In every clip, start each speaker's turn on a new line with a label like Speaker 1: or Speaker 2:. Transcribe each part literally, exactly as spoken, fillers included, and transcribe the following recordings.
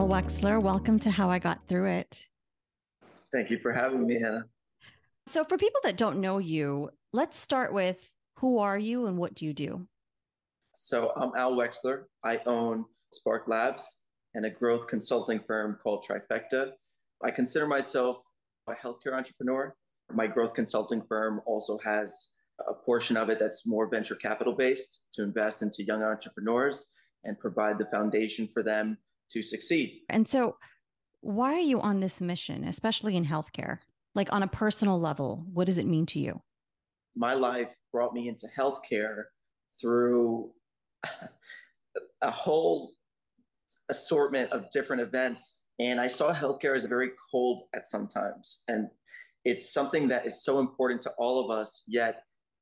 Speaker 1: Al Wexler. Welcome to How I Got Through It.
Speaker 2: Thank you for having me, Hannah.
Speaker 1: So, for people that don't know you, let's start with who are you and what do you do?
Speaker 2: So I'm Al Wexler. I own Spark Labs and a growth consulting firm called Trifecta. I consider myself a healthcare entrepreneur. My growth consulting firm also has a portion of it that's more venture capital based to invest into young entrepreneurs and provide the foundation for them to succeed.
Speaker 1: And so, why are you on this mission, especially in healthcare? Like on a personal level, what does it mean to you?
Speaker 2: My life brought me into healthcare through a whole assortment of different events. And I saw healthcare as very cold at sometimes. And it's something that is so important to all of us, yet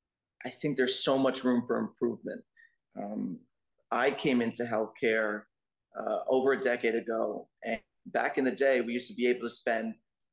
Speaker 2: I think there's so much room for improvement. Um, I came into healthcare uh, over a decade ago. And back in the day, we used to be able to spend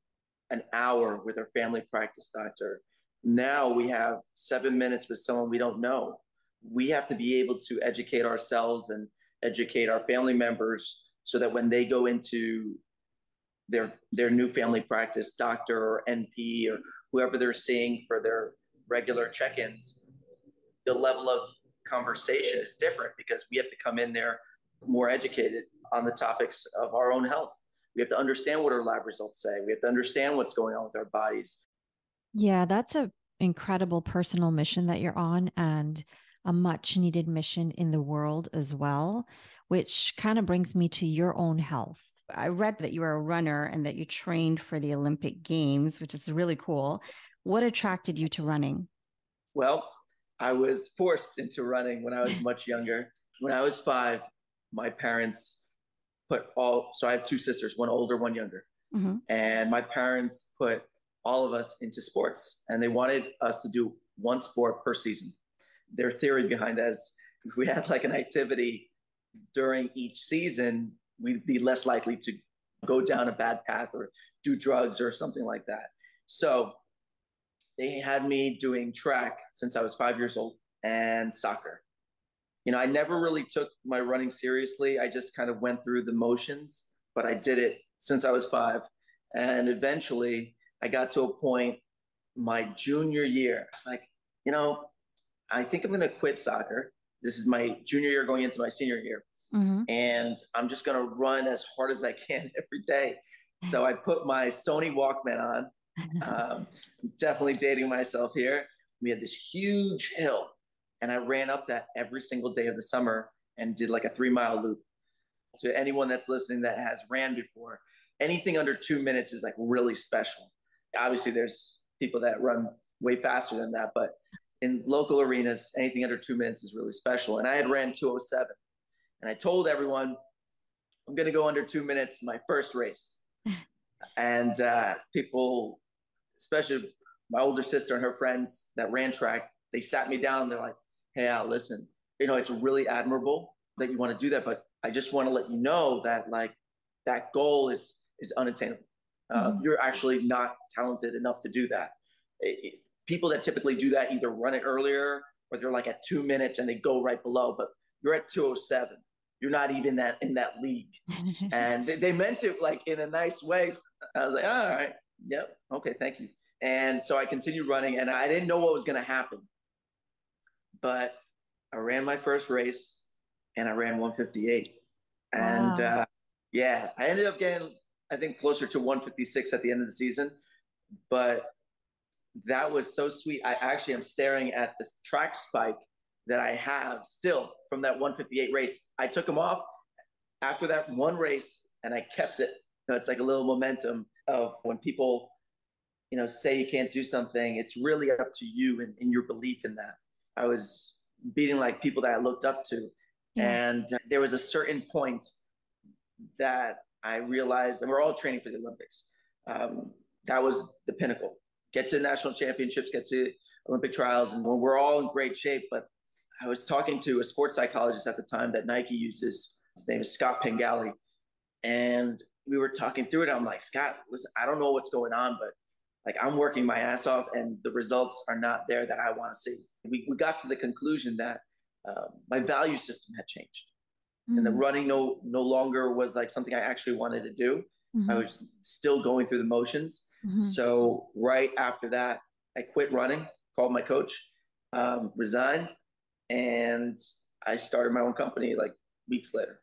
Speaker 2: an hour with our family practice doctor. Now we have seven minutes with someone we don't know. We have to be able to educate ourselves and educate our family members so that when they go into their their new family practice doctor or N P or whoever they're seeing for their regular check-ins, the level of conversation is different because we have to come in there more educated on the topics of our own health. We have to understand what our lab results say. We have to understand what's going on with our bodies.
Speaker 1: Yeah, that's a incredible personal mission that you're on and a much needed mission in the world as well, which kind of brings me to your own health. I read that you were a runner and that you trained for the Olympic Games, which is really cool. What attracted you to running?
Speaker 2: Well, I was forced into running when I was much younger. When I was five, my parents put all, so I have two sisters, one older, one younger.
Speaker 1: Hmm.
Speaker 2: And my parents put all of us into sports and they wanted us to do one sport per season. Their theory behind that is if we had like an activity during each season, we'd be less likely to go down a bad path or do drugs or something like that. So they had me doing track since I was five years old and soccer. You know, I never really took my running seriously. I just kind of went through the motions, but I did it since I was five. And eventually I got to a point my junior year. I was like, you know, I think I'm going to quit soccer. This is my junior year going into my senior year.
Speaker 1: Hmm.
Speaker 2: And I'm just going to run as hard as I can every day. So I put my Sony Walkman on. Um, Definitely dating myself here. We had this huge hill, and I ran up that every single day of the summer and did like a three mile loop. To anyone that's listening that has ran before, anything under two minutes is like really special. Obviously, there's people that run way faster than that, but in local arenas, anything under two minutes is really special. And I had ran two oh seven, and I told everyone I'm going to go under two minutes my first race. And uh, people, especially my older sister and her friends that ran track, they sat me down. They're like, "Hey, Al, listen, you know, it's really admirable that you want to do that, but I just want to let you know that like that goal is is unattainable. Uh,
Speaker 1: Hmm.
Speaker 2: you're actually not talented enough to do that. It, it, people that typically do that either run it earlier or they're like at two minutes and they go right below, but you're at two oh seven. You're not even that in that league." And they, they meant it like in a nice way. I was like, all right, yep, okay, thank you. And so I continued running, and I didn't know what was going to happen, but I ran my first race, and I ran one fifty-eight, and
Speaker 1: Wow.
Speaker 2: uh, yeah, I ended up getting, I think, closer to one fifty-six at the end of the season, but that was so sweet. I actually am staring at this track spike that I have still from that one fifty-eight race. I took them off after that one race, and I kept it. You know, it's like a little momentum of when people, you know, say you can't do something, it's really up to you and, and your belief in that. I was beating like people that I looked up to.
Speaker 1: Yeah.
Speaker 2: And there was a certain point that I realized, and we're all training for the Olympics. Um, that was the pinnacle. Get to national championships, get to Olympic trials, and we're all in great shape. But I was talking to a sports psychologist at the time that Nike uses. His name is Scott Pengali. And we were talking through it. I'm like, Scott, listen, I don't know what's going on, but like I'm working my ass off and the results are not there that I want to see. We, we got to the conclusion that uh, my value system had changed. and the
Speaker 1: Mm-hmm.
Speaker 2: running no no longer was like something I actually wanted to do. I
Speaker 1: Mm-hmm.
Speaker 2: was still going through the motions. So right after that, I quit running, called my coach, um, resigned, and I started my own company like weeks later.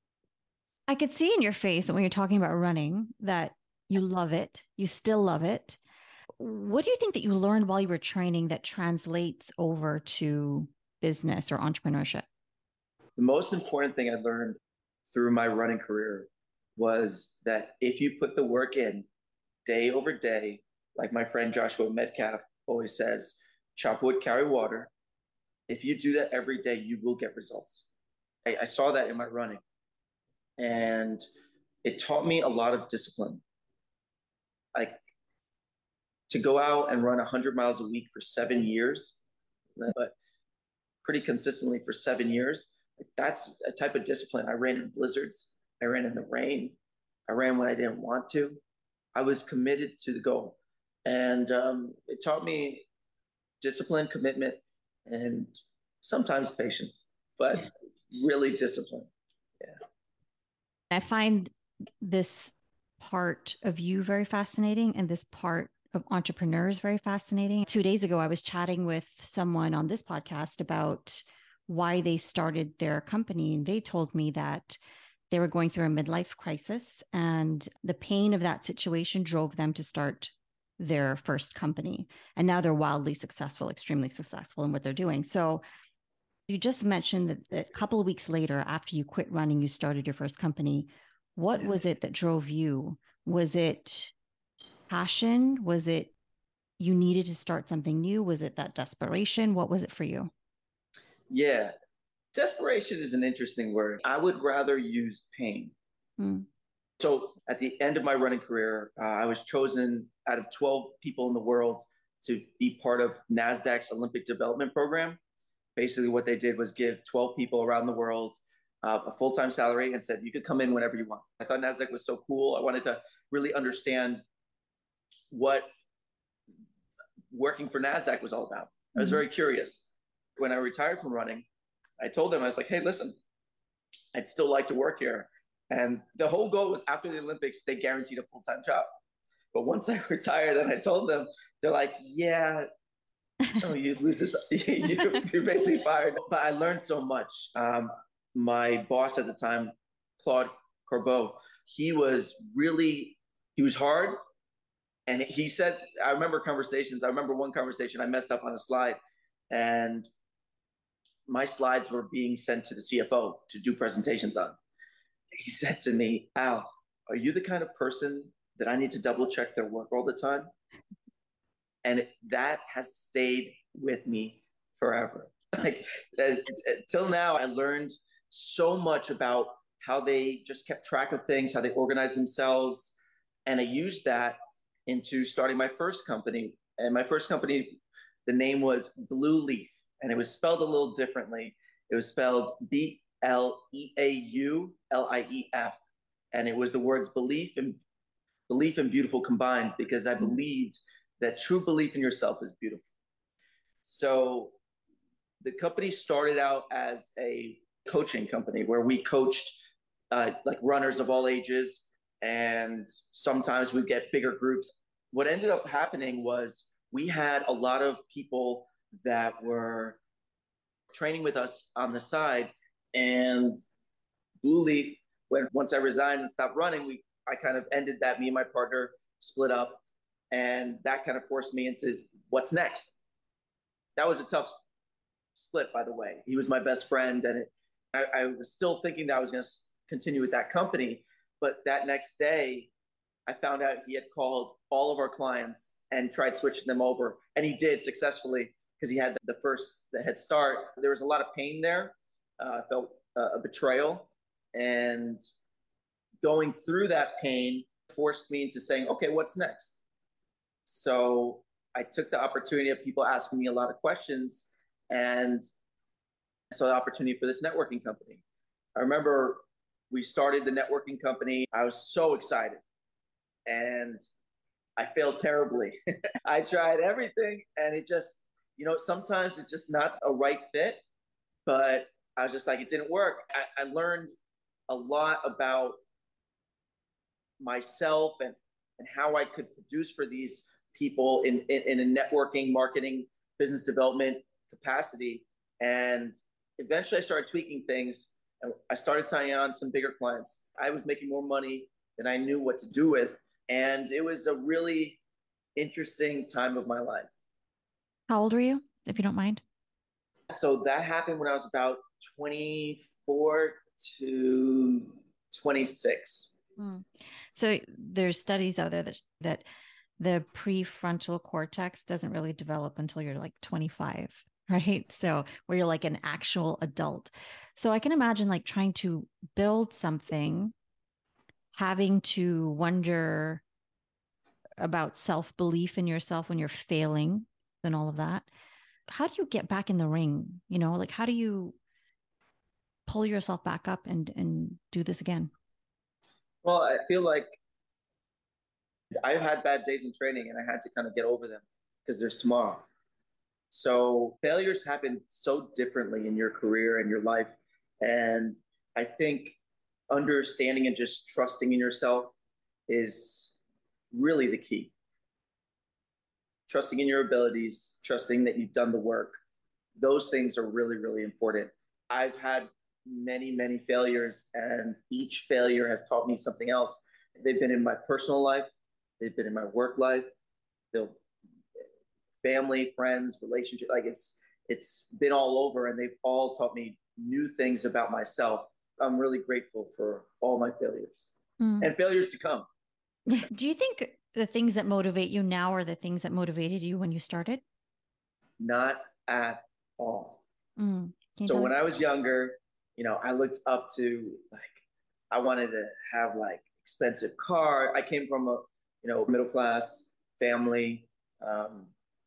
Speaker 1: I could see in your face that when you're talking about running that you love it, you still love it. What do you think that you learned while you were training that translates over to business or entrepreneurship?
Speaker 2: The most important thing I learned through my running career was that if you put the work in day over day, like my friend Joshua Metcalf always says, chop wood, carry water. If you do that every day, you will get results. I, I saw that in my running. And it taught me a lot of discipline. Like to go out and run one hundred miles a week for seven years, but pretty consistently for seven years, that's a type of discipline. I ran in blizzards, I ran in the rain, I ran when I didn't want to. I was committed to the goal. And um, it taught me discipline, commitment, and sometimes patience, but really discipline. Yeah.
Speaker 1: I find this part of you very fascinating and this part of entrepreneurs very fascinating. Two days ago, I was chatting with someone on this podcast about why they started their company. And they told me that they were going through a midlife crisis, and the pain of that situation drove them to start their first company. And now they're wildly successful, extremely successful in what they're doing. So you just mentioned that, that a couple of weeks later, after you quit running, you started your first company. What
Speaker 2: Yeah.
Speaker 1: was it that drove you? Was it passion? Was it you needed to start something new? Was it that desperation? What was it for you?
Speaker 2: Yeah. Desperation is an interesting word. I would rather use pain.
Speaker 1: Hmm.
Speaker 2: So at the end of my running career, uh, I was chosen out of twelve people in the world to be part of NASDAQ's Olympic Development Program. Basically, what they did was give twelve people around the world uh, a full time salary and said, you could come in whenever you want. I thought NASDAQ was so cool. I wanted to really understand what working for NASDAQ was all about. I was
Speaker 1: Mm-hmm.
Speaker 2: very curious. When I retired from running, I told them, I was like, hey, listen, I'd still like to work here. And the whole goal was after the Olympics, they guaranteed a full time job. But once I retired and I told them, they're like, yeah, oh, you lose this. you, you're basically fired. But I learned so much. Um, my boss at the time, Claude Corbeau, he was really, he was hard. And he said, I remember conversations. I remember one conversation I messed up on a slide, and my slides were being sent to the C F O to do presentations on. He said to me, Al, are you the kind of person that I need to double check their work all the time? And it, that has stayed with me forever. Like till now, I learned so much about how they just kept track of things, how they organized themselves. And I used that into starting my first company. And my first company, the name was Blue Leaf, and it was spelled a little differently. It was spelled B L E A U L I E F. And it was the words belief and belief and beautiful combined, because I believed that true belief in yourself is beautiful. So the company started out as a coaching company where we coached uh, like runners of all ages, and sometimes we get bigger groups. What ended up happening was we had a lot of people that were training with us on the side, and Blue Leaf, when once I resigned and stopped running, we I kind of ended that. Me and my partner split up, and that kind of forced me into what's next. That was a tough split, by the way. He was my best friend, and it, I, I was still thinking that I was going to continue with that company. But that next day, I found out he had called all of our clients and tried switching them over, and he did successfully because he had the first the head start. There was a lot of pain there. Uh, I felt uh, a betrayal, and going through that pain forced me into saying, okay, what's next? So I took the opportunity of people asking me a lot of questions, and I saw the opportunity for this networking company. I remember we started the networking company. I was so excited, and I failed terribly. I tried everything, and it just, you know, sometimes it's just not a right fit, but I was just like, it didn't work. I, I learned a lot about myself and, and how I could produce for these people in, in, in a networking, marketing, business development capacity. And eventually I started tweaking things. And I started signing on some bigger clients. I was making more money than I knew what to do with. And it was a really interesting time of my life.
Speaker 1: How old were you, if you don't mind?
Speaker 2: So that happened when I was about twenty-four to twenty-six.
Speaker 1: Hmm. So there's studies out there that that the prefrontal cortex doesn't really develop until you're like twenty-five, right? So where you're like an actual adult. So I can imagine like trying to build something, having to wonder about self-belief in yourself when you're failing and all of that. How do you get back in the ring? You know, like how do you pull yourself back up and and do this again?
Speaker 2: Well, I feel like I've had bad days in training and I had to kind of get over them because there's tomorrow. So failures happen so differently in your career and your life. And I think understanding and just trusting in yourself is really the key. Trusting in your abilities, trusting that you've done the work. Those things are really, really important. I've had many, many failures, and each failure has taught me something else. They've been in my personal life, they've been in my work life, they'll family, friends, relationship. Like it's it's been all over, and they've all taught me new things about myself. I'm really grateful for all my failures
Speaker 1: Mm.
Speaker 2: and failures to come.
Speaker 1: Do you think the things that motivate you now are the things that motivated you when you started?
Speaker 2: Not at all.
Speaker 1: Mm. Can you
Speaker 2: So
Speaker 1: tell
Speaker 2: when
Speaker 1: me?
Speaker 2: I was younger, you know, I looked up to like I wanted to have like expensive car. I came from a you know middle class family, um,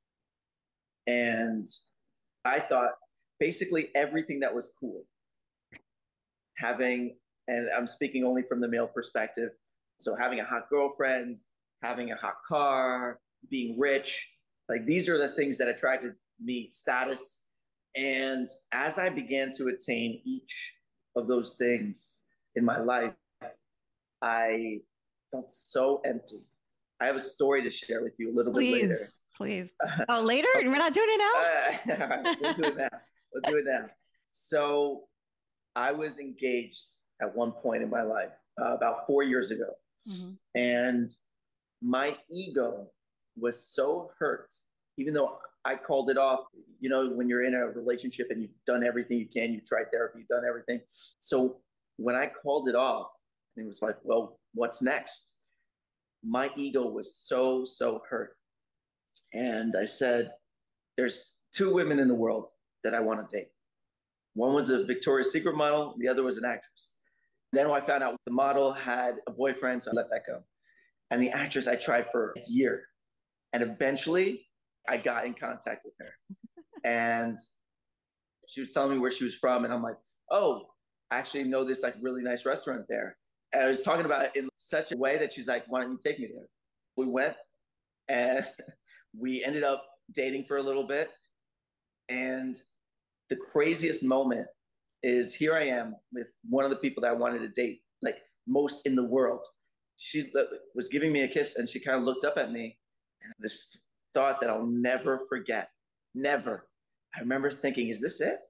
Speaker 2: and I thought basically everything that was cool, having, and I'm speaking only from the male perspective, so having a hot girlfriend, having a hot car, being rich, like these are the things that attracted me, status. And as I began to attain each of those things in my life, I felt so empty. I have a story to share with you a little bit
Speaker 1: Please,
Speaker 2: later.
Speaker 1: please. Oh, later? We're not doing it
Speaker 2: Uh, we'll do it now. We'll do it now. So I was engaged at one point in my life, uh, about four years ago.
Speaker 1: now.
Speaker 2: And my ego was so hurt, even though I called it off. You know, when you're in a relationship and you've done everything you can, you've tried therapy, you've done everything. So when I called it off, it was like, well, what's next? My ego was so, so hurt. And I said, there's two women in the world that I want to date. One was a Victoria's Secret model, the other was an actress. Then I found out the model had a boyfriend, so I let that go. And the actress I tried for a year. And eventually I got in contact with her. And she was telling me where she was from. And I'm like, oh, I actually know this like really nice restaurant there. And I was talking about it in such a way that she's like, why don't you take me there? We went and we ended up dating for a little bit. And the craziest moment is here I am with one of the people that I wanted to date, like most in the world. She was giving me a kiss and she kind of looked up at me, and this thought that I'll never forget. Never. I remember thinking, is this it?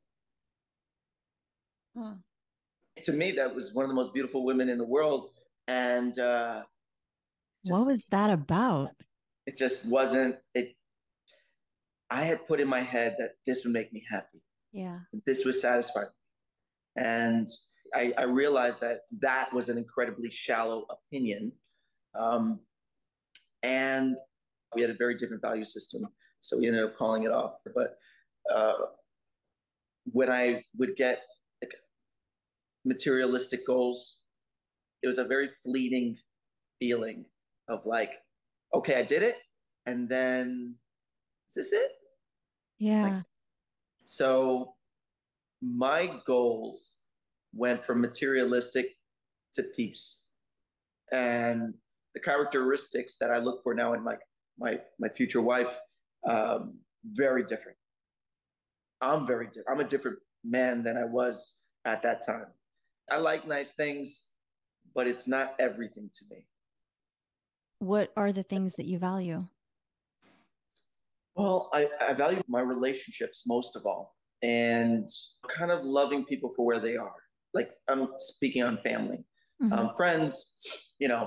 Speaker 1: Huh.
Speaker 2: To me, that was one of the most beautiful women in the world. And uh,
Speaker 1: What
Speaker 2: just,
Speaker 1: was that about?
Speaker 2: it just wasn't, it. I had put in my head that this would make me happy.
Speaker 1: Yeah.
Speaker 2: This was satisfying. And I, I realized that that was an incredibly shallow opinion. Um, and we had a very different value system. So we ended up calling it off. But uh, when I would get like materialistic goals, it was a very fleeting feeling of like, okay, I did it. And then is this it? Like,
Speaker 1: Yeah.
Speaker 2: so my goals went from materialistic to peace. And the characteristics that I look for now in my my my future wife, um, very different. I'm very different. I'm a different man than I was at that time. I like nice things, but it's not everything to me.
Speaker 1: What are the things that you value?
Speaker 2: Well, I, I value my relationships most of all, and kind of loving people for where they are. Like I'm speaking on family,
Speaker 1: Hmm.
Speaker 2: um, friends, you know,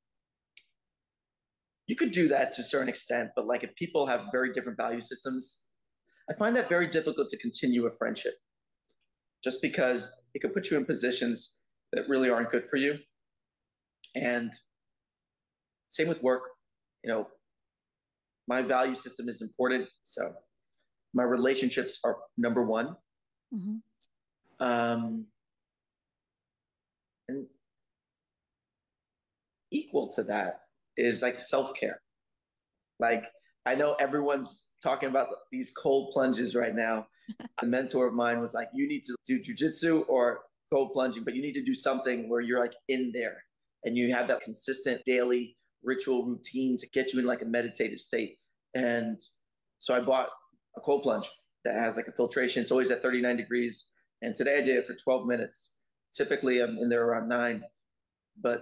Speaker 2: you could do that to a certain extent, but like if people have very different value systems, I find that very difficult to continue a friendship just because it could put you in positions that really aren't good for you. And same with work, you know, my value system is important. So my relationships are number one.
Speaker 1: Hmm.
Speaker 2: Um, and equal to that is like self care. Like I know everyone's talking about these cold plunges right now. A mentor of mine was like, you need to do jujitsu or cold plunging, but you need to do something where you're like in there and you have that consistent daily ritual routine to get you in like a meditative state. And so I bought a cold plunge that has like a filtration. It's always at thirty-nine degrees. And today I did it for twelve minutes. Typically I'm in there around nine, but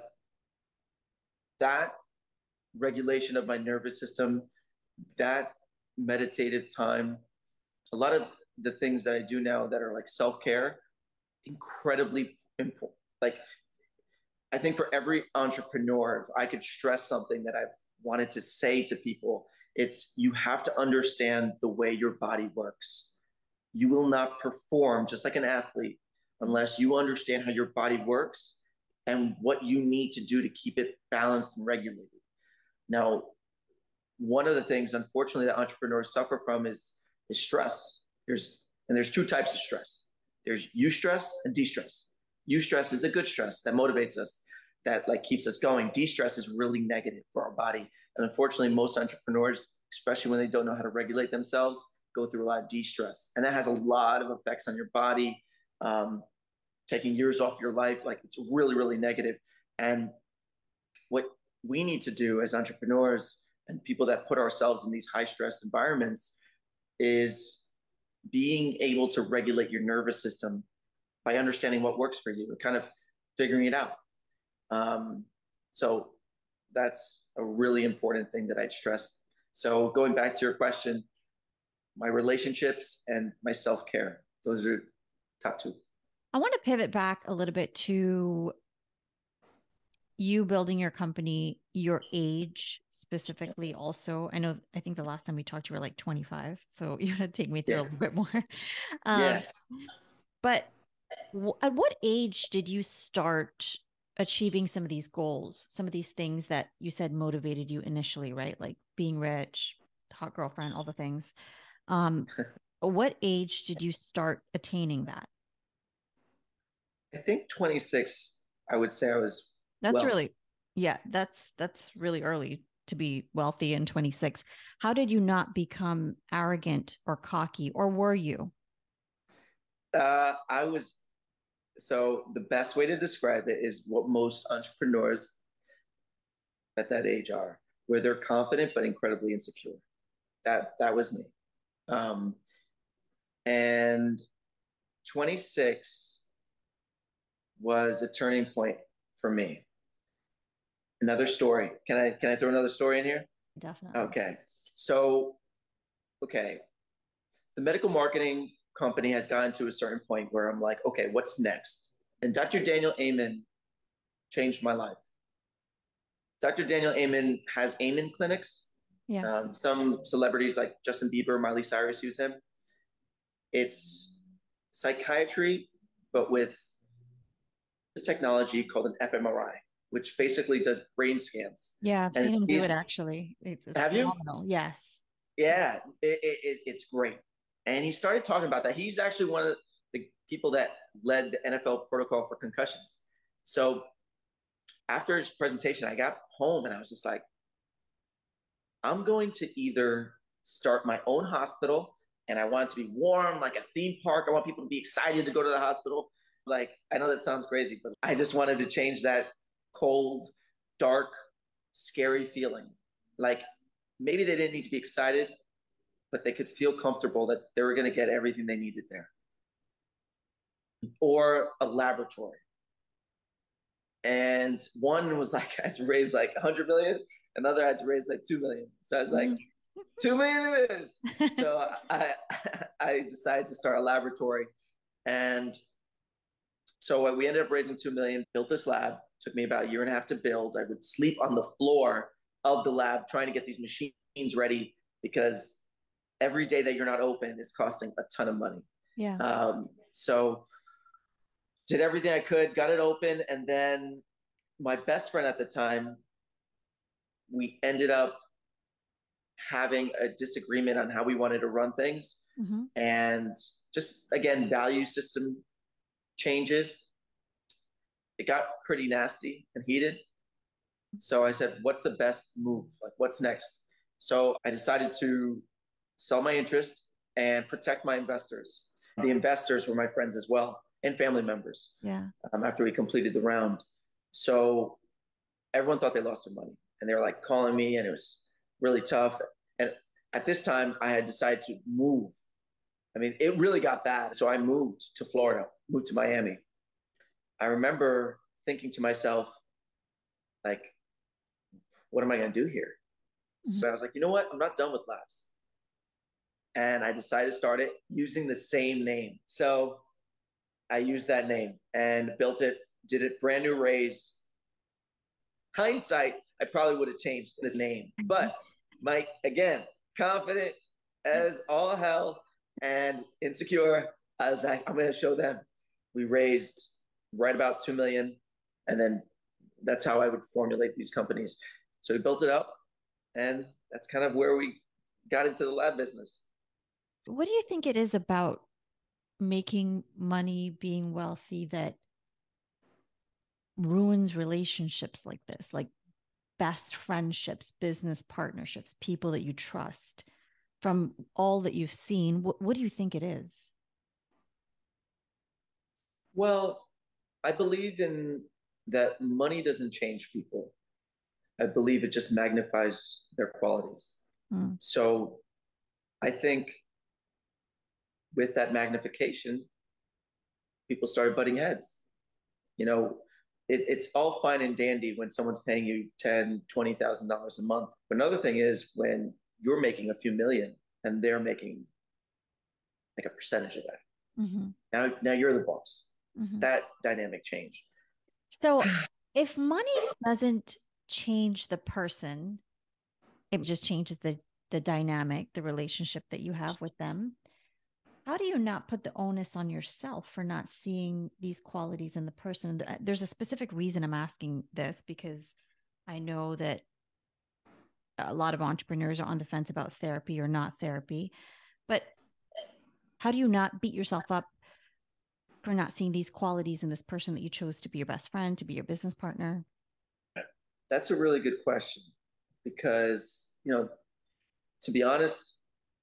Speaker 2: that regulation of my nervous system, that meditative time, a lot of the things that I do now that are like self care, incredibly important. Like, I think for every entrepreneur, if I could stress something that I've wanted to say to people, it's you have to understand the way your body works. You will not perform just like an athlete unless you understand how your body works and what you need to do to keep it balanced and regulated. Now, one of the things, unfortunately, that entrepreneurs suffer from is is stress. There's and there's two types of stress. There's eustress and de-stress. Eustress is the good stress that motivates us, that like keeps us going. De-stress is really negative for our body, and unfortunately, most entrepreneurs, especially when they don't know how to regulate themselves, go through a lot of de-stress, and that has a lot of effects on your body, um, taking years off your life. Like it's really, really negative. And what we need to do as entrepreneurs and people that put ourselves in these high stress environments is being able to regulate your nervous system by understanding what works for you and kind of figuring it out. Um, so that's a really important thing that I'd stress. So going back to your question, my relationships and my self care, those are top two.
Speaker 1: I want to pivot back a little bit to you building your company, your age specifically also. I know, I think the last time we talked, you were like twenty-five. So you had to take me through
Speaker 2: Yeah.
Speaker 1: a little bit more.
Speaker 2: Yeah.
Speaker 1: Um, but w- at what age did you start achieving some of these goals, some of these things that you said motivated you initially, right? Like being rich, hot girlfriend, all the things. Um, what age did you start attaining that?
Speaker 2: I think twenty-six, I would say I was
Speaker 1: That's
Speaker 2: wealthy.
Speaker 1: really, yeah, that's that's really early to be wealthy in twenty-six. How did you not become arrogant or cocky, or were you?
Speaker 2: Uh, I was So the best way to describe it is what most entrepreneurs at that age are, where they're confident but incredibly insecure. That that was me. Um, and twenty-six was a turning point for me. Another story. Can I can I throw another story in here?
Speaker 1: Definitely.
Speaker 2: Okay. So, okay, the medical marketing company has gotten to a certain point where I'm like, okay, what's next? And doctor Daniel Amen changed my life. doctor Daniel Amen has Amen clinics.
Speaker 1: Yeah.
Speaker 2: Um, some celebrities like Justin Bieber, Miley Cyrus use him. It's psychiatry, but with a technology called an f M R I, which basically does brain scans.
Speaker 1: Yeah, I've
Speaker 2: And
Speaker 1: seen him do
Speaker 2: he's,
Speaker 1: it actually. It's, it's
Speaker 2: have you?
Speaker 1: phenomenal. Yes.
Speaker 2: Yeah, it, it, it's great. And he started talking about that. He's actually one of the people that led the N F L protocol for concussions. So after his presentation, I got home and I was just like, I'm going to either start my own hospital and I want it to be warm, like a theme park. I want people to be excited to go to the hospital. Like, I know that sounds crazy, but I just wanted to change that cold, dark, scary feeling. Like, maybe they didn't need to be excited, but they could feel comfortable that they were going to get everything they needed there. or a laboratory. And one was like, I had to raise like a hundred million. Another had to raise like two million. So I was like, two million it is. So I, I decided to start a laboratory. And so we ended up raising two million, built this lab. Took me about a year and a half to build. I would sleep on the floor of the lab trying to get these machines ready, because every day that you're not open is costing a ton of money.
Speaker 1: Yeah.
Speaker 2: Um, so did everything I could, got it open. And then my best friend at the time, we ended up having a disagreement on how we wanted to run things. Mm-hmm. And just, again, value system changes. It got pretty nasty and heated. So I said, what's the best move? Like, what's next? So I decided to sell my interest and protect my investors. The investors were my friends as well, and family members.
Speaker 1: Yeah.
Speaker 2: Um, after we completed the round. So everyone thought they lost their money, and they were like calling me, and it was really tough. And at this time I had decided to move. I mean, it really got bad. So I moved to Florida, moved to Miami. I remember thinking to myself, like, what am I going to do here? Mm-hmm. So I was like, you know what? I'm not done with labs. And I decided to start it using the same name. So I used that name and built it, did it brand new raise. Hindsight, I probably would have changed this name. But Mike, again, confident as all hell and insecure. I was like, I'm going to show them. We raised right about two million. And then that's how I would formulate these companies. So we built it up, and that's kind of where we got into the lab business.
Speaker 1: What do you think it is about making money, being wealthy, that ruins relationships like this, like best friendships, business partnerships, people that you trust? From all that you've seen, what, what do you think it is?
Speaker 2: Well, I believe in that money doesn't change people. I believe it just magnifies their qualities. Mm. So I think with that magnification, people started butting heads. You know, it, it's all fine and dandy when someone's paying you ten thousand dollars, twenty thousand dollars a month. But another thing is when you're making a few million and they're making like a percentage of that. Mm-hmm. Now, now you're the boss. Mm-hmm. That dynamic changed.
Speaker 1: So if money doesn't change the person, it just changes the, the dynamic, the relationship that you have with them. How do you not put the onus on yourself for not seeing these qualities in the person? There's a specific reason I'm asking this, because I know that a lot of entrepreneurs are on the fence about therapy or not therapy. But how do you not beat yourself up for not seeing these qualities in this person that you chose to be your best friend, to be your business partner?
Speaker 2: That's a really good question, because, you know, to be honest,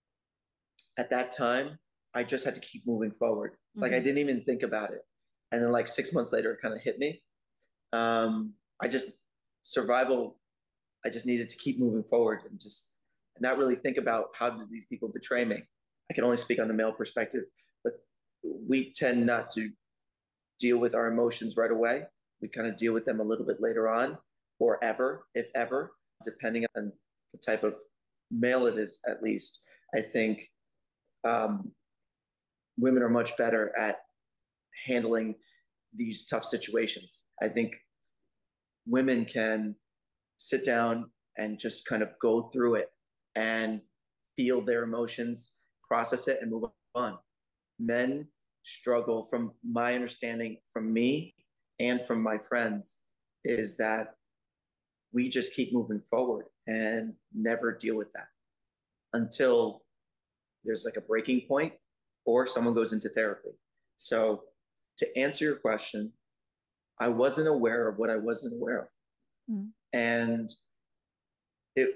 Speaker 2: at that time, I just had to keep moving forward. Mm-hmm. Like I didn't even think about it. And then like six months later, it kind of hit me. Um, I just, survival, I just needed to keep moving forward and just not really think about how did these people betray me. I can only speak on the male perspective, but we tend not to deal with our emotions right away. We kind of deal with them a little bit later on, or ever, if ever, depending on the type of male it is, at least. I think um, women are much better at handling these tough situations. I think women can sit down and just kind of go through it and feel their emotions, process it, and move on. Men struggle, from my understanding, from me and from my friends, is that we just keep moving forward and never deal with that until there's like a breaking point or someone goes into therapy. So to answer your question, I wasn't aware of what I wasn't aware of. Mm. And it,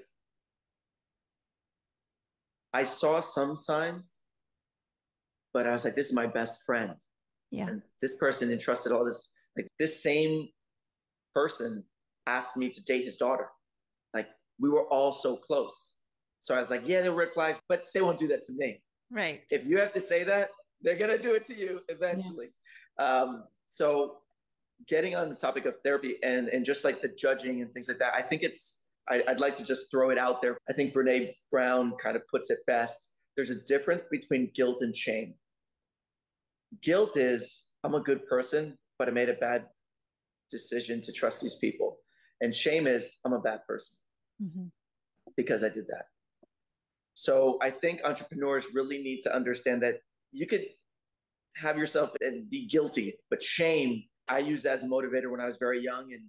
Speaker 2: I saw some signs, but I was like, this is my best friend.
Speaker 1: Yeah.
Speaker 2: And this person entrusted all this, like this same person asked me to date his daughter. Like we were all so close. So I was like, yeah, there were red flags, but they won't do that to me.
Speaker 1: Right.
Speaker 2: If you have to say that, they're going to do it to you eventually. Um, so getting on the topic of therapy and and just like the judging and things like that, I think it's I, I'd like to just throw it out there. I think Brene Brown kind of puts it best. There's a difference between guilt and shame. Guilt is I'm a good person, but I made a bad decision to trust these people. And shame is I'm a bad person mm-hmm. because I did that. So I think entrepreneurs really need to understand that you could have yourself and be guilty, but shame, I used as a motivator when I was very young, and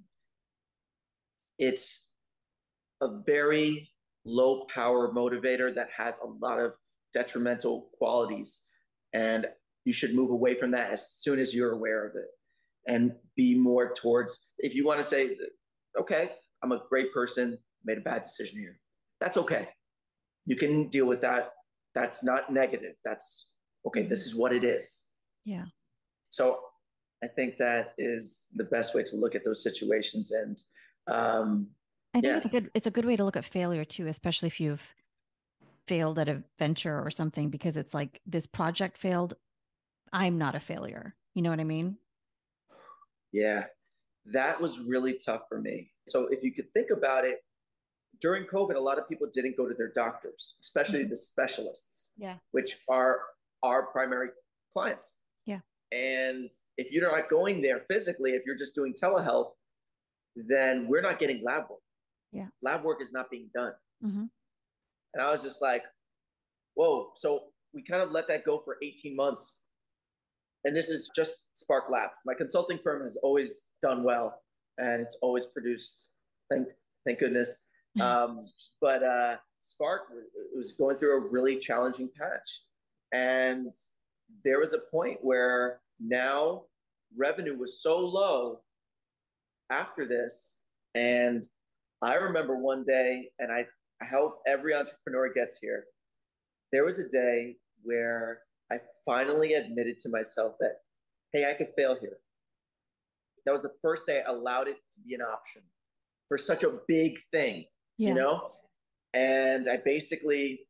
Speaker 2: it's a very low power motivator that has a lot of detrimental qualities. And you should move away from that as soon as you're aware of it and be more towards, if you want to say, okay, I'm a great person, made a bad decision here. That's okay. You can deal with that. That's not negative. That's okay. Mm-hmm. This is what it is.
Speaker 1: Yeah.
Speaker 2: So I think that is the best way to look at those situations. And um,
Speaker 1: I think yeah. it's a good, it's a good way to look at failure too, especially if you've failed at a venture or something, because it's like this project failed. I'm not a failure. You know what I mean?
Speaker 2: Yeah, that was really tough for me. So if you could think about it, during COVID, a lot of people didn't go to their doctors, especially mm-hmm. the specialists,
Speaker 1: yeah,
Speaker 2: which are our primary clients.
Speaker 1: Yeah.
Speaker 2: And if you're not going there physically, if you're just doing telehealth, then we're not getting lab work.
Speaker 1: Yeah.
Speaker 2: Lab work is not being done.
Speaker 1: Mm-hmm.
Speaker 2: And I was just like, whoa. So we kind of let that go for eighteen months. And this is just Spark Labs. My consulting firm has always done well, and it's always produced, thank, thank goodness. Um, but uh, Spark was going through a really challenging patch. And there was a point where now revenue was so low after this. And I remember one day, and I, I hope every entrepreneur gets here, there was a day where I finally admitted to myself that, hey, I could fail here. That was the first day I allowed it to be an option for such a big thing, yeah. you know? And I basically,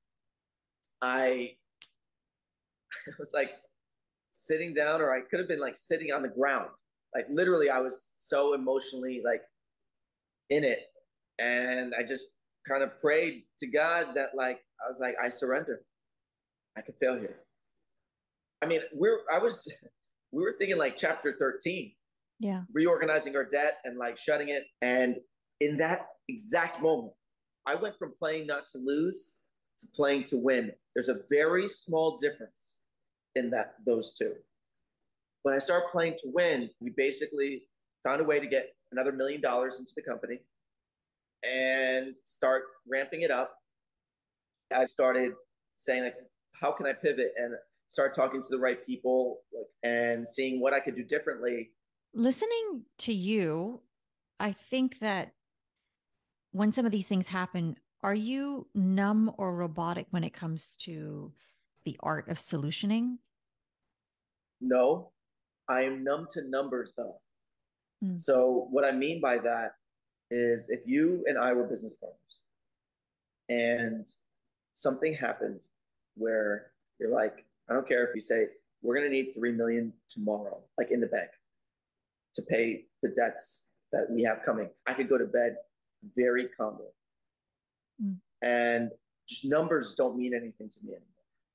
Speaker 2: I was like sitting down, or I could have been like sitting on the ground. Like literally I was so emotionally like in it. And I just kind of prayed to God that like, I was like, I surrender. I could fail here. I mean, we're, I was, we were thinking like chapter thirteen,
Speaker 1: yeah,
Speaker 2: reorganizing our debt and like shutting it. And in that exact moment, I went from playing not to lose to playing to win. There's a very small difference in that, those two. When I started playing to win, we basically found a way to get another million dollars into the company and start ramping it up. I started saying like, how can I pivot, and start talking to the right people, like, and seeing what I could do differently.
Speaker 1: Listening to you, I think that when some of these things happen, are you numb or robotic when it comes to the art of solutioning?
Speaker 2: No, I am numb to numbers though. Mm. So what I mean by that is if you and I were business partners and something happened where you're like, I don't care if you say, we're going to need three million tomorrow, like in the bank, to pay the debts that we have coming. I could go to bed very calmly. Mm. And just numbers don't mean anything to me anymore.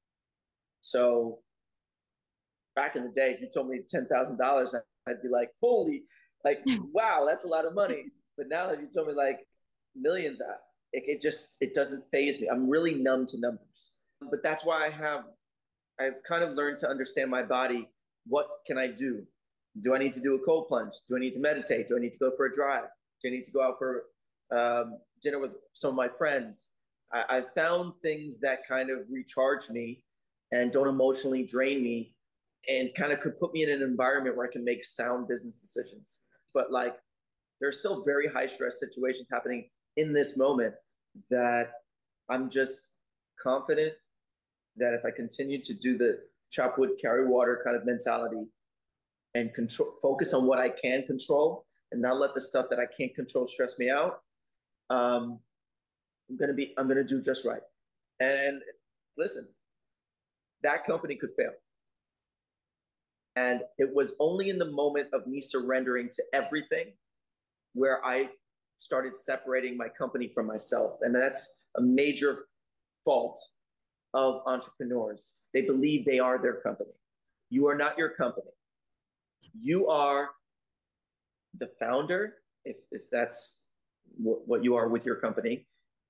Speaker 2: So back in the day, if you told me ten thousand dollars, I'd be like, holy, like, wow, that's a lot of money. But now that you told me like millions, it, it just, it doesn't faze me. I'm really numb to numbers. But that's why I have, I've kind of learned to understand my body. What can I do? Do I need to do a cold plunge? Do I need to meditate? Do I need to go for a drive? Do I need to go out for um, dinner with some of my friends? I, I've found things that kind of recharge me and don't emotionally drain me, and kind of could put me in an environment where I can make sound business decisions. But like, there's still very high stress situations happening in this moment that I'm just confident that if I continue to do the chop wood, carry water kind of mentality and control, focus on what I can control and not let the stuff that I can't control stress me out, um, I'm gonna be, I'm gonna do just right. And listen, that company could fail. And it was only in the moment of me surrendering to everything where I started separating my company from myself. And that's a major fault of entrepreneurs. They believe they are their company. You are not your company. You are the founder, if, if that's what, what you are with your company.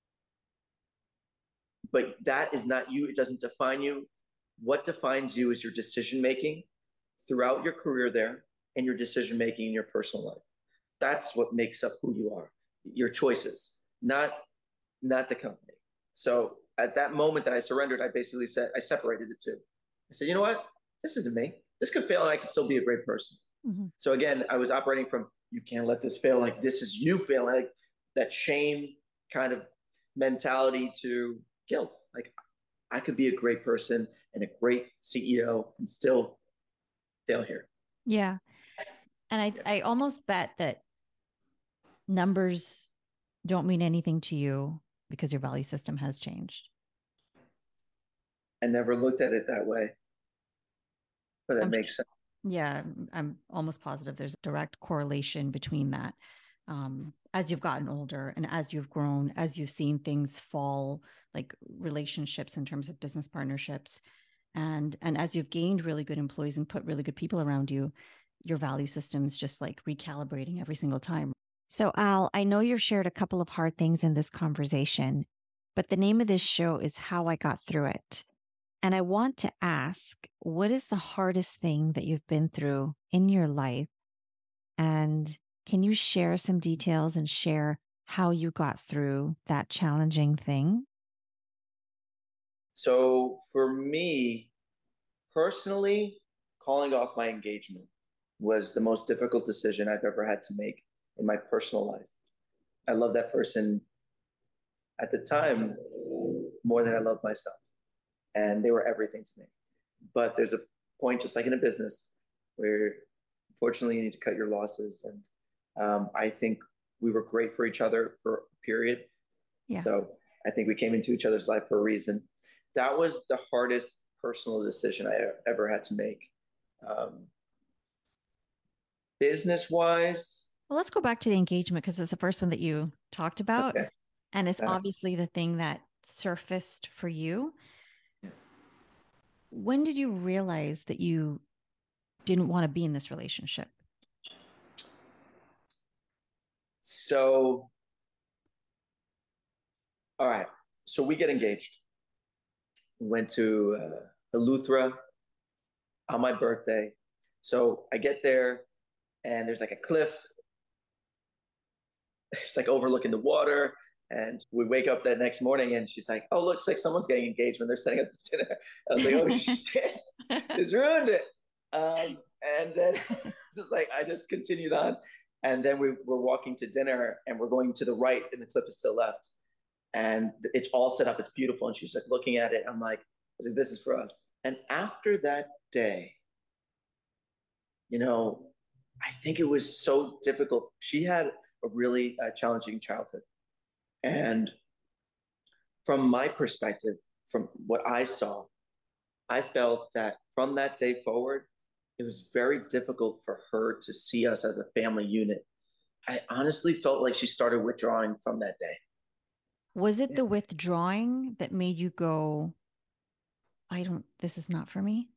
Speaker 2: But that is not you. It doesn't define you. What defines you is your decision making throughout your career there and your decision making in your personal life. That's what makes up who you are, your choices, not not the company. So at that moment that I surrendered, I basically said, I separated the two. I said, you know what? This isn't me. This could fail and I can still be a great person. Mm-hmm. So again, I was operating from, you can't let this fail. Like, this is you failing, like that shame kind of mentality to guilt. Like, I could be a great person and a great C E O and still fail here.
Speaker 1: Yeah. And I, I almost bet that numbers don't mean anything to you because your value system has changed.
Speaker 2: I never looked at it that way, but that
Speaker 1: I'm,
Speaker 2: makes sense.
Speaker 1: Yeah, I'm almost positive there's a direct correlation between that. Um, as you've gotten older and as you've grown, as you've seen things fall, like relationships in terms of business partnerships, and and as you've gained really good employees and put really good people around you, your value system's just like recalibrating every single time. So Al, I know you've shared a couple of hard things in this conversation, but the name of this show is How I Got Through It. And I want to ask, what is the hardest thing that you've been through in your life? And can you share some details and share how you got through that challenging thing?
Speaker 2: So for me, personally, calling off my engagement was the most difficult decision I've ever had to make in my personal life. I love that person at the time more than I love myself. And they were everything to me. But there's a point, just like in a business, where unfortunately you need to cut your losses. And um, I think we were great for each other for a period. Yeah. So I think we came into each other's life for a reason. That was the hardest personal decision I ever had to make. Um, business wise.
Speaker 1: Well, let's go back to the engagement because it's the first one that you talked about. Okay. And it's
Speaker 2: uh,
Speaker 1: obviously the thing that surfaced for you. When did you realize that you didn't want to be in this relationship?
Speaker 2: So, all right. So we get engaged. We went to uh, Eleuthera on my birthday. So I get there and there's like a cliff. It's like overlooking the water. And we wake up that next morning and she's like, oh, looks like someone's getting engaged when they're setting up the dinner. I was like, oh, shit, just ruined it. Um, and then just like, I just continued on. And then we were walking to dinner and we're going to the right and the cliff is still left. And it's all set up. It's beautiful. And she's like looking at it. I'm like, this is for us. And after that day, you know, I think it was so difficult. She had a really uh, challenging childhood. And from my perspective, from what I saw, I felt that from that day forward, it was very difficult for her to see us as a family unit. I honestly felt like she started withdrawing from that day.
Speaker 1: Was it the withdrawing that made you go, I don't, this is not for me?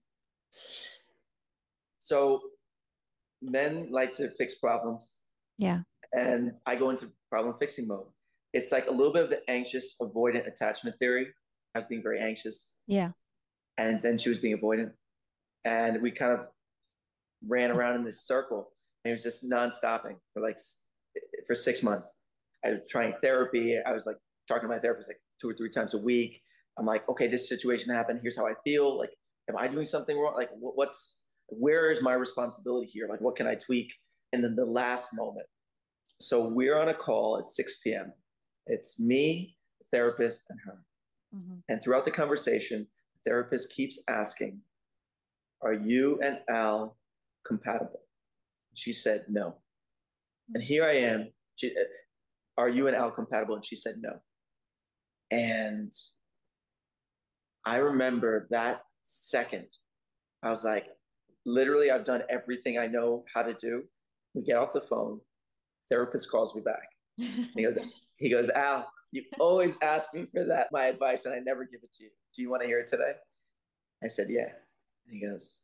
Speaker 2: So men like to fix problems.
Speaker 1: Yeah.
Speaker 2: And I go into problem fixing mode. It's like a little bit of the anxious avoidant attachment theory. I was being very anxious.
Speaker 1: Yeah.
Speaker 2: And then she was being avoidant. And we kind of ran around in this circle. And it was just non-stopping for like for six months. I was trying therapy. I was like talking to my therapist like two or three times a week. I'm like, okay, this situation happened. Here's how I feel. Like, am I doing something wrong? Like, what's, where is my responsibility here? Like, what can I tweak? And then the last moment. So we're on a call at six p.m. It's me, the therapist, and her. Mm-hmm. And throughout the conversation, the therapist keeps asking, are you and Al compatible? She said no. Mm-hmm. And here I am. She, are you and Al compatible? And she said no. And I remember that second, I was like, literally, I've done everything I know how to do. We get off the phone, therapist calls me back. And he goes, he goes, Al, you always ask me for that, my advice, and I never give it to you. Do you want to hear it today? I said, yeah. And he goes,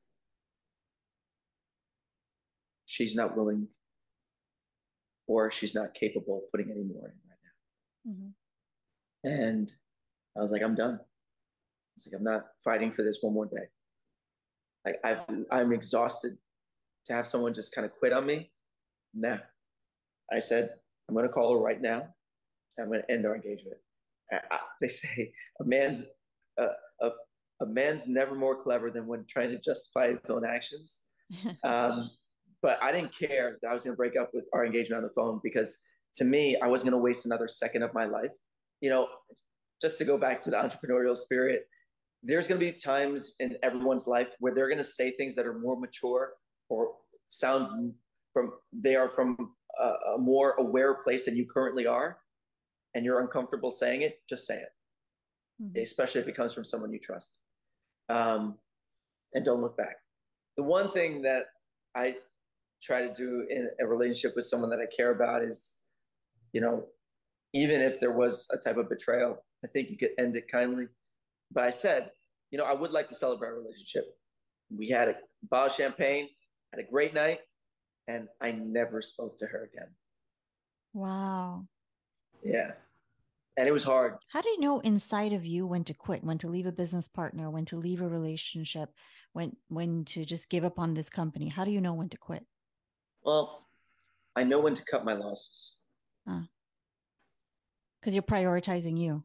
Speaker 2: she's not willing or she's not capable of putting any more in right now. Mm-hmm. And I was like, I'm done. It's like, I'm not fighting for this one more day. Like I've, I'm exhausted to have someone just kind of quit on me. Nah. I said, I'm going to call her right now. I'm going to end our engagement. I, I, they say a man's uh, a, a man's never more clever than when trying to justify his own actions. Um, but I didn't care that I was going to break up with our engagement on the phone because to me, I wasn't going to waste another second of my life. You know, just to go back to the entrepreneurial spirit, there's going to be times in everyone's life where they're going to say things that are more mature or sound from, they are from a, a more aware place than you currently are. And you're uncomfortable saying it, just say it, mm-hmm. especially if it comes from someone you trust. Um, and don't look back. The one thing that I try to do in a relationship with someone that I care about is, you know, even if there was a type of betrayal, I think you could end it kindly. But I said, you know, I would like to celebrate our relationship. We had a bottle of champagne, had a great night, and I never spoke to her again.
Speaker 1: Wow.
Speaker 2: Yeah. And it was hard.
Speaker 1: How do you know inside of you when to quit, when to leave a business partner, when to leave a relationship, when when to just give up on this company? How do you know when to quit?
Speaker 2: Well, I know when to cut my losses.
Speaker 1: Because uh, you're prioritizing you.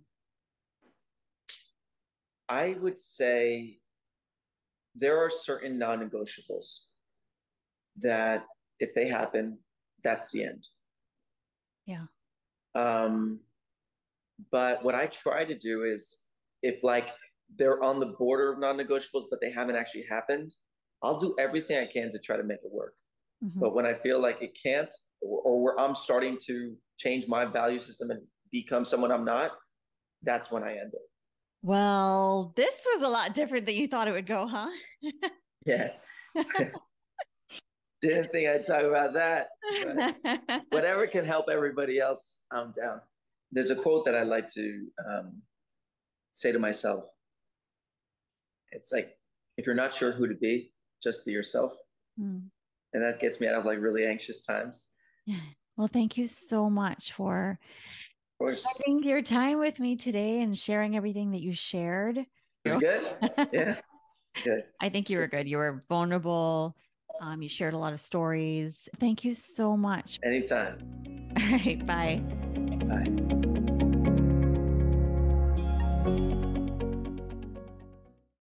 Speaker 2: I would say there are certain non-negotiables that if they happen, that's the end.
Speaker 1: Yeah.
Speaker 2: Um, but what I try to do is if like they're on the border of non-negotiables, but they haven't actually happened, I'll do everything I can to try to make it work. Mm-hmm. But when I feel like it can't, or, or where I'm starting to change my value system and become someone I'm not, that's when I end it.
Speaker 1: Well, this was a lot different than you thought it would go, huh?
Speaker 2: Yeah. Didn't think I'd talk about that. But whatever can help everybody else, I'm down. There's a quote that I like to um, say to myself. It's like, if you're not sure who to be, just be yourself. Mm. And that gets me out of like really anxious times.
Speaker 1: Well, thank you so much for spending your time with me today and sharing everything that you shared.
Speaker 2: It's good. Yeah. Good.
Speaker 1: I think you were good. You were vulnerable. Um, you shared a lot of stories. Thank you so much.
Speaker 2: Anytime.
Speaker 1: All right. Bye.
Speaker 2: Bye.